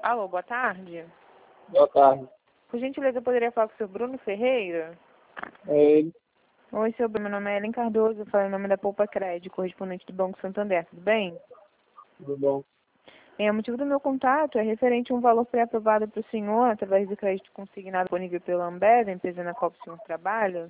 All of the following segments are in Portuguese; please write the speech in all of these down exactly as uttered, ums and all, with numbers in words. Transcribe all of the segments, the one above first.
Alô, boa tarde. Boa tarde. Por gentileza, eu poderia falar com o senhor Bruno Ferreira? É ele. Oi, senhor Bruno, meu nome é Ellen Cardoso, eu falo em nome da Poupa Crédito, correspondente do Banco Santander, tudo bem? Tudo bom? É, o motivo do meu contato é referente a um valor pré-aprovado para o senhor, através do crédito consignado disponível pela Ambev, a empresa na qual o senhor trabalha.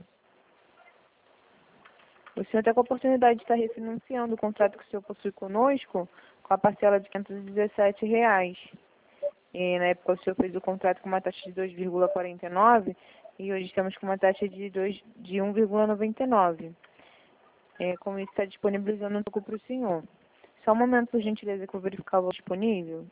O senhor está com a oportunidade de estar refinanciando o contrato que o senhor possui conosco com a parcela de quinhentos e dezessete reais. E, na época, o senhor fez o contrato com uma taxa de dois vírgula quarenta e nove e hoje estamos com uma taxa de, dois, de um vírgula noventa e nove. É, como isso está disponibilizando um pouco para o senhor. Só um momento, por gentileza, que eu vou verificar o valor disponível.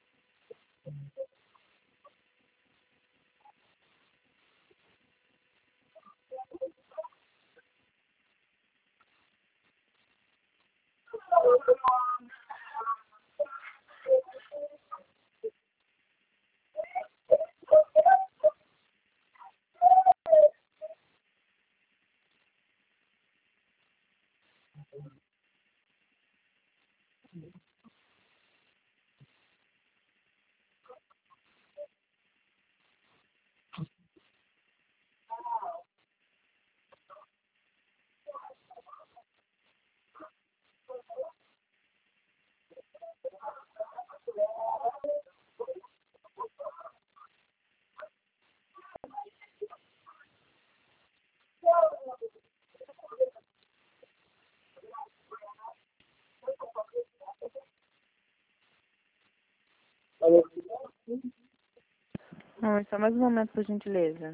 Alô? Não, só mais um momento, por gentileza.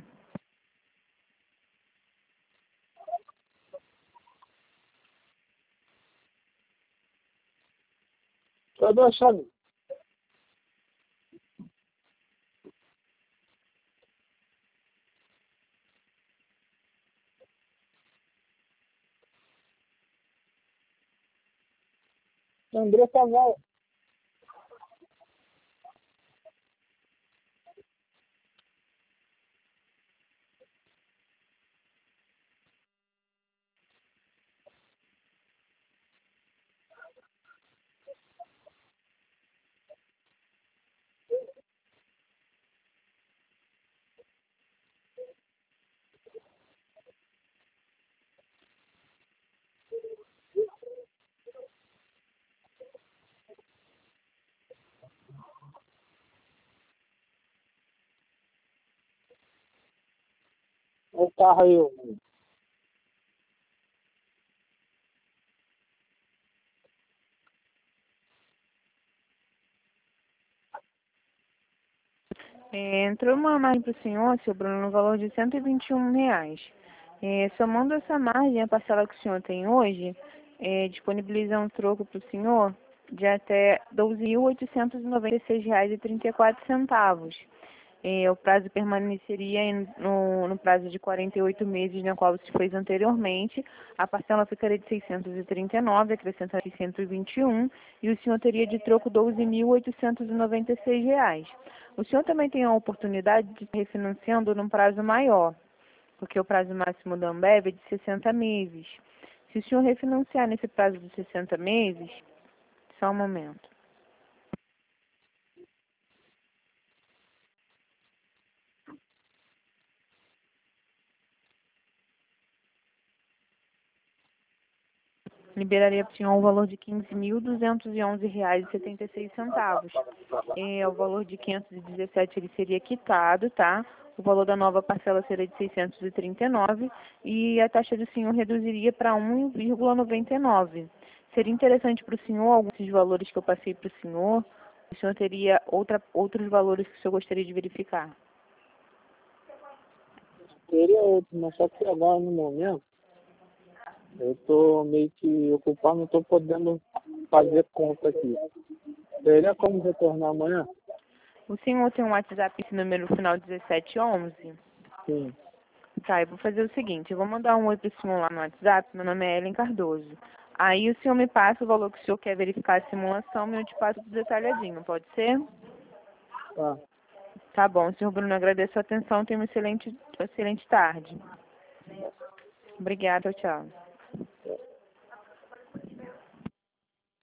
Cadê a chave? André Caval. O carro aí, ô. É, entrou uma margem para o senhor, seu Bruno, no valor de cento e vinte e um reais. É, somando essa margem, a parcela que o senhor tem hoje, é, disponibiliza um troco para o senhor de até doze mil oitocentos e noventa e seis reais e trinta e quatro centavos. É, o prazo permaneceria em- no, no prazo de quarenta e oito meses, na qual se fez anteriormente. A parcela ficaria de seiscentos e trinta e nove, acrescenta seiscentos e vinte e um, e o senhor teria de troco doze mil oitocentos e noventa e seis reais. O senhor também tem a oportunidade de estar refinanciando num prazo maior, porque o prazo máximo da Ambev é de sessenta meses. Se o senhor refinanciar nesse prazo de sessenta meses, só um momento. Liberaria para o senhor o valor de quinze mil duzentos e onze reais e setenta e seis centavos. É, o valor de quinhentos e dezessete ele seria quitado, tá? O valor da nova parcela seria de seiscentos e trinta e nove e a taxa do senhor reduziria para um vírgula noventa e nove. Seria interessante para o senhor alguns desses valores que eu passei para o senhor? O senhor teria outra, outros valores que o senhor gostaria de verificar? Teria outro, mas só que agora no momento eu tô meio que ocupado, não tô podendo fazer conta aqui. Teria como retornar amanhã? O senhor tem um WhatsApp esse número final dezessete onze? Sim. Tá, eu vou fazer o seguinte, eu vou mandar um oi pro senhor lá no WhatsApp, meu nome é Ellen Cardoso. Aí o senhor me passa o valor que o senhor quer verificar a simulação e eu te passo tudo detalhadinho, pode ser? Tá. Tá bom, senhor Bruno, agradeço a atenção, tenha uma excelente, excelente tarde. Obrigada, tchau.